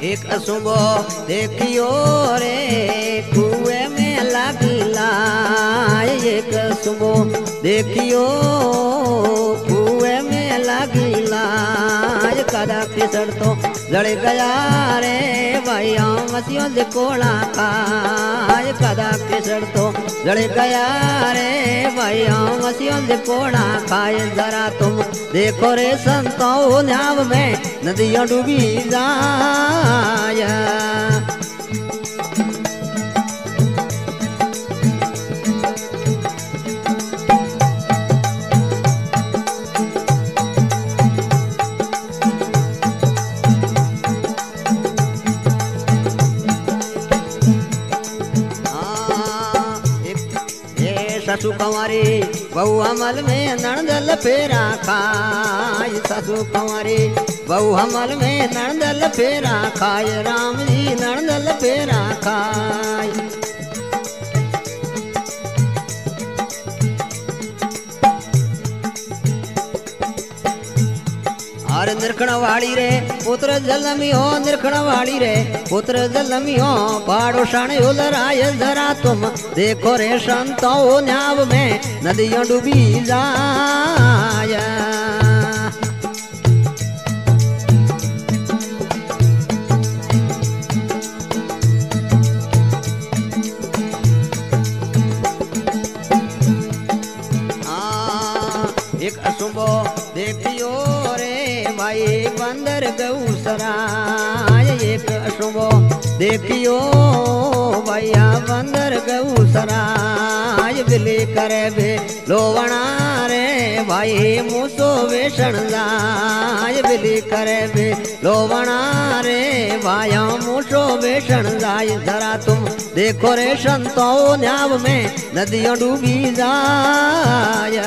एक अशुभ देखियो रे कुएं में लागी लाय। एक अशुभ देखियो कुएं में लागी लाय। कदा फिसड़ तो जड़ गया रे भाई मसियों से कोड़ा खाए। कदा फिसड़ तो जड़ गया रे भाई मसियों से कोड़ा खाए। जरा तुम देखो रे संतों न्याव में नदियां डूबी जाय। सासू कंवारी बहु हमल में नणदल फेरा खाय। सासू कंवारी बहु हमल में नणदल फेरा खाय। राम जी नणदल फेरा खाय। और निरखण वाली रे पुत्र जलमियो निरखण वाली रे पुत्र जलमियो पाड़ो शान उलराय। जरा तुम देखो रे संतों न्याव में नदियां डूबी जाय। एक अशुभ देखियो रे भाई बंदर गौसराय। एक अशुभ देखियो भैया बंदर गौसराय। बिली करे बे लोवणा रे भाई मूसो वेषण जाय। बिली करे बे लोवणा रे भाया मूसो वेषण जाय। जरा तुम देखो रे संतों न्याव में नदियां डूबी जाय।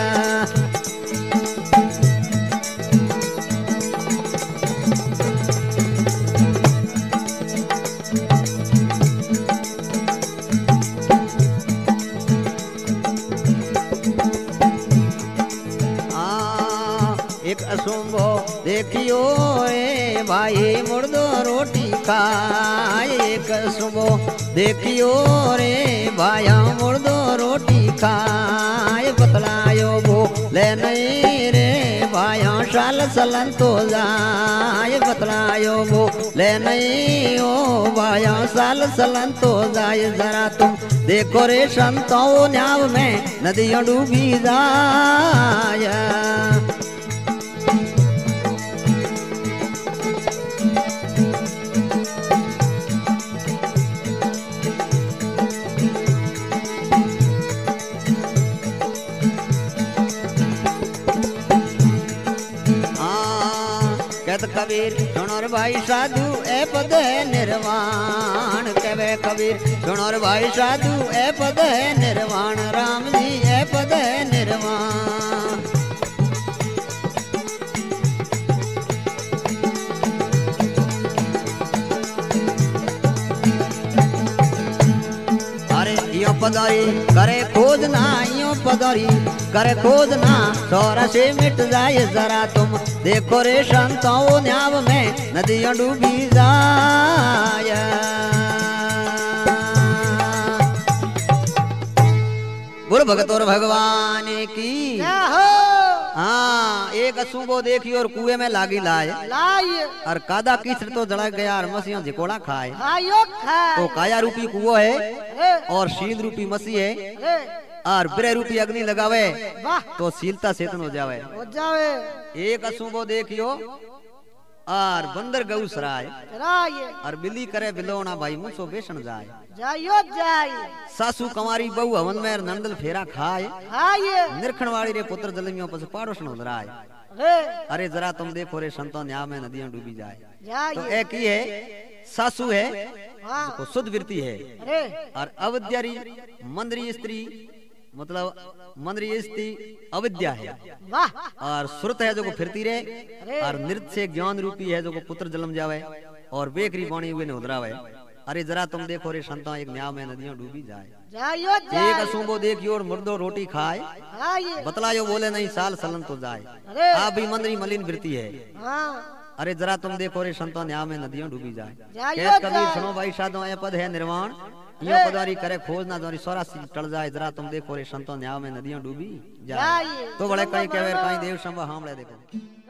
एक अशुभ देखियो रे भाई मुर्दो रोटी खाए। एक अशुभ देखियो रे भाया मुर्दो रोटी खाए। बतलायो वो ले नहीं रे भाया साल सलन तो जाए। बतलायो वो ले नहीं ओ भाया साल सलन तो जाए। जरा तुम देखो रे संतों न्याव में नदियां डूबी जाय। कबीर सुनोर भाई साधु ए पद है निर्वाण। कवे कबीर सुनोर भाई साधु ए पद है निर्वाण। राम जी ए पद है निर्वाण। अरे यो पदारी करे खोजना यो पदारी करे खोजना सौरा से मिट जाए। जरा तुम देखो रे संतों न्याव में नदियां डूबी जाय। बोल भगत और भगवान की। हाँ एक अशुभ देखी और कुएं में लागी लाए। और कादा कीचड़ तो जड़ा गया और मसीह झिकोड़ा खाए। तो काया रूपी कुओं है और शील रूपी मसीह है और ब्रह रूपी अग्नि लगावे तो शीलता चेतन हो जावे। एक अशुभ देखियो और बंदर गौसराय। और बिल्ली करे बिलोना भाई मुसो बेसन जाए। सासू कंवारी बहु हवन में नंदल फेरा खाए। निरखण वाली रे पुत्र जलमियों पस पाड़ोसन उधराए। अरे जरा तुम देखो रे संतों न्याव में नदियां डूबी जाए। तो एक ही है सासू है तो शुद्ध वृत्ति है। और अविद्यारी मंद्री स्त्री मतलब मंद्री स्त्री अविद्या है। और श्रुत है जो को फिरती रहे। और नृत्य से ज्ञान रूपी है जो को पुत्र जन्म जावे और बेकरी बाणी हुए ने उधरावे। अरे जरा तुम देखो रे संता एक न्याव में नदियां डूबी जाए। एक अशुभो देखियो और मुर्दो रोटी खाए। बतलायो बोले नहीं साल सलन तो जाए। आप भी मंद्री मलिन वृत्ति है। अरे जरा तुम देखो रे संतों न्याय में नदियों डूबी जाए। कहत कबीर सुनो भाई साधो ये पद है निर्वाण, यो पदारी करे खोज ना द्वारी 84 टल जाए। जरा तुम देखो रे संतों न्याय में नदियों डूबी जाए। तो बड़े कहीं कहे कहीं देव संभा हमले देखो।